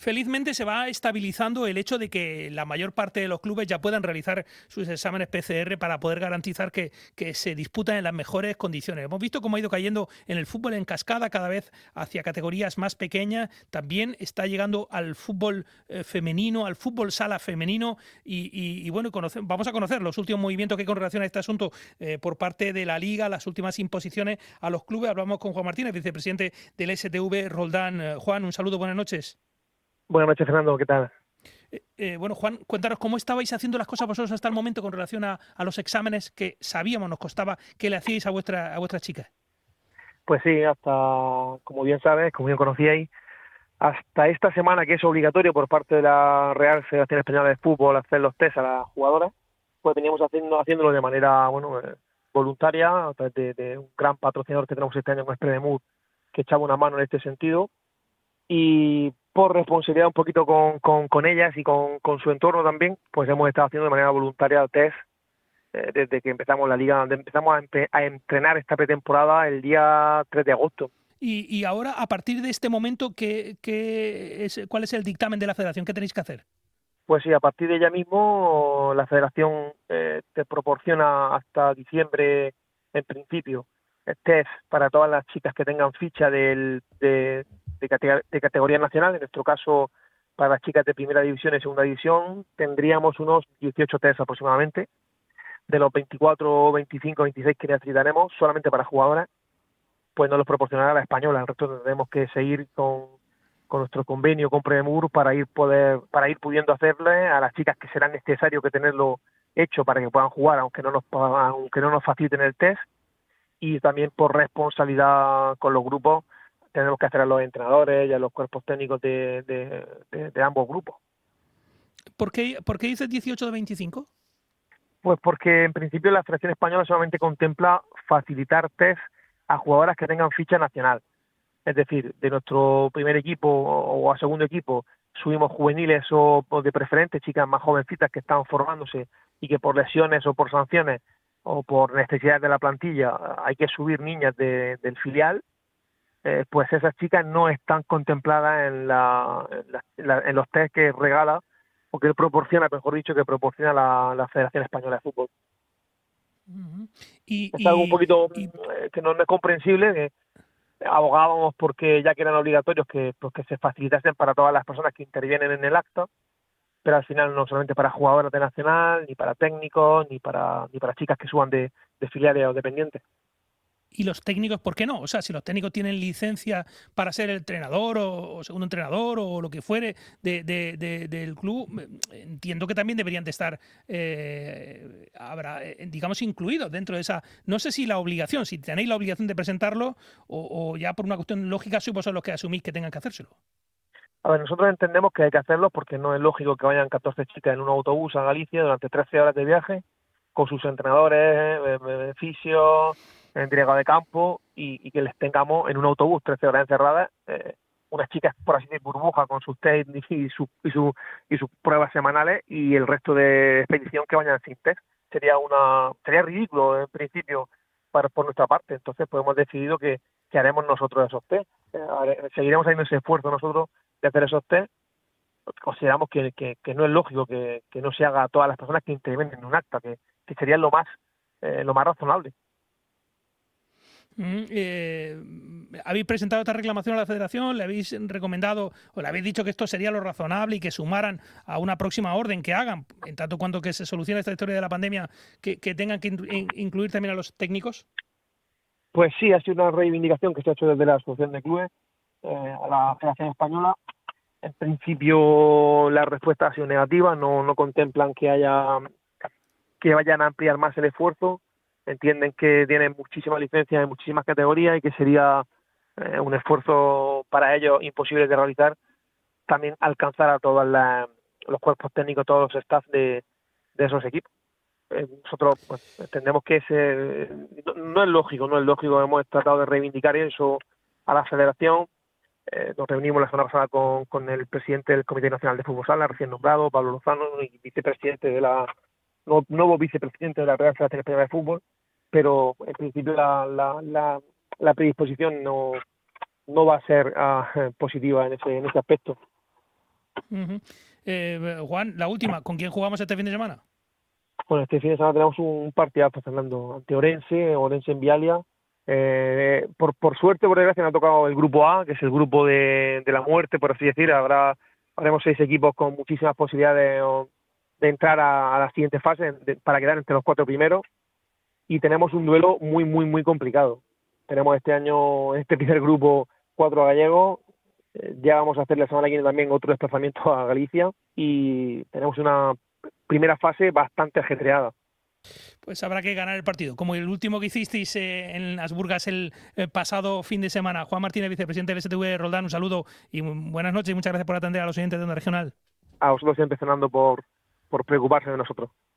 Felizmente se va estabilizando el hecho de que la mayor parte de los clubes ya puedan realizar sus exámenes PCR para poder garantizar que se disputan en las mejores condiciones. Hemos visto cómo ha ido cayendo en el fútbol en cascada cada vez hacia categorías más pequeñas. También está llegando al fútbol femenino, al fútbol sala femenino y bueno, vamos a conocer los últimos movimientos que hay con relación a este asunto por parte de la Liga, las últimas imposiciones a los clubes. Hablamos con Juan Martínez, vicepresidente del STV Roldán. Juan, un saludo, buenas noches. Buenas noches, Fernando, ¿qué tal? Bueno, Juan, cuéntanos cómo estabais haciendo las cosas vosotros hasta el momento con relación a los exámenes que sabíamos nos costaba que le hacíais a vuestras chicas. Pues sí, hasta, como bien sabes, como bien conocíais, hasta esta semana que es obligatorio por parte de la Real Federación Española de Fútbol hacer los test a las jugadoras, pues veníamos haciéndolo de manera voluntaria, a través de un gran patrocinador que tenemos este año con Spremur, que echaba una mano en este sentido, y por responsabilidad un poquito con ellas y con su entorno también, pues hemos estado haciendo de manera voluntaria el test desde que empezamos la liga, donde empezamos a entrenar esta pretemporada el día 3 de agosto. Y ahora, a partir de este momento, ¿cuál es el dictamen de la federación? ¿Qué tenéis que hacer? Pues sí, a partir de ya mismo la federación te proporciona hasta diciembre, en principio, test para todas las chicas que tengan ficha de categoría nacional. En nuestro caso, para las chicas de primera división y segunda división, tendríamos unos 18 test aproximadamente. De los 24, 25, 26 que necesitaremos, solamente para jugadoras, pues nos los proporcionará la española. El resto tendremos que seguir con nuestro convenio con Premur para ir pudiendo hacerle a las chicas que será necesario que tenerlo hecho para que puedan jugar, aunque no nos faciliten el test, y también por responsabilidad con los grupos tenemos que hacer a los entrenadores y a los cuerpos técnicos de ambos grupos. ¿Por qué dices 18 de 25? Pues porque en principio la Federación Española solamente contempla facilitar test a jugadoras que tengan ficha nacional. Es decir, de nuestro primer equipo o a segundo equipo subimos juveniles o de preferente, chicas más jovencitas que están formándose y que por lesiones o por sanciones o por necesidades de la plantilla hay que subir niñas del filial, pues esas chicas no están contempladas en los test que regala o que proporciona, mejor dicho, que proporciona la Federación Española de Fútbol. Uh-huh. Es algo un poquito que no es comprensible, que abogábamos porque ya que eran obligatorios que se facilitasen para todas las personas que intervienen en el acto, pero al final no solamente para jugadoras de nacional, ni para técnicos, ni para chicas que suban de filiales o dependientes. ¿Y los técnicos por qué no? O sea, si los técnicos tienen licencia para ser el entrenador o segundo entrenador o lo que fuere del club, entiendo que también deberían de estar, digamos, incluidos dentro de esa... No sé si la obligación, si tenéis la obligación de presentarlo o ya por una cuestión lógica sois vosotros los que asumís que tengan que hacérselo. A ver, nosotros entendemos que hay que hacerlo porque no es lógico que vayan 14 chicas en un autobús a Galicia durante 13 horas de viaje con sus entrenadores, fisios, entrega de campo y que les tengamos en un autobús 13 horas encerradas, unas chicas por así decir burbuja con sus test y sus pruebas semanales y el resto de expedición que vayan sin test. Sería ridículo en principio por nuestra parte. Entonces pues hemos decidido que haremos nosotros esos test. Seguiremos haciendo ese esfuerzo nosotros de hacer esos test. Consideramos que no es lógico que no se haga a todas las personas que intervienen en un acta, que sería lo más razonable. ¿Habéis presentado esta reclamación a la Federación? ¿Le habéis recomendado o le habéis dicho que esto sería lo razonable y que sumaran a una próxima orden que hagan, en tanto cuanto que se solucione esta historia de la pandemia, que tengan que incluir también a los técnicos? Pues sí, ha sido una reivindicación que se ha hecho desde la Asociación de Clubes a la Federación Española. En principio la respuesta ha sido negativa, no contemplan que vayan a ampliar más el esfuerzo. Entienden que tienen muchísimas licencias en muchísimas categorías y que sería un esfuerzo para ellos imposible de realizar, también alcanzar a todos los cuerpos técnicos, todos los staff de esos equipos. Nosotros pues, entendemos que no es lógico, hemos tratado de reivindicar eso a la federación. Nos reunimos la semana pasada con el presidente del Comité Nacional de Fútbol Sala, recién nombrado, Pablo Lozano, y nuevo vicepresidente de la Real Federación Española de Fútbol, pero en principio la predisposición no va a ser positiva en ese aspecto. Ujú. Juan, la última, ¿con quién jugamos este fin de semana? Bueno, este fin de semana tenemos un partidazo, Fernando, ante Orense en Vialia. Por suerte, por desgracia, nos ha tocado el grupo A, que es el grupo de la muerte, por así decir. Haremos 6 equipos con muchísimas posibilidades de entrar a la siguiente fase para quedar entre los 4 primeros. Y tenemos un duelo muy, muy, muy complicado. Tenemos este año, en este primer grupo, 4 gallegos. Ya vamos a hacer la semana que viene también otro desplazamiento a Galicia. Y tenemos una primera fase bastante ajetreada. Pues habrá que ganar el partido, como el último que hicisteis en las Burgas el pasado fin de semana. Juan Martínez, vicepresidente del STV Roldán, un saludo y buenas noches y muchas gracias por atender a los oyentes de Onda Regional. A vosotros siempre, Fernando, por preocuparse de nosotros.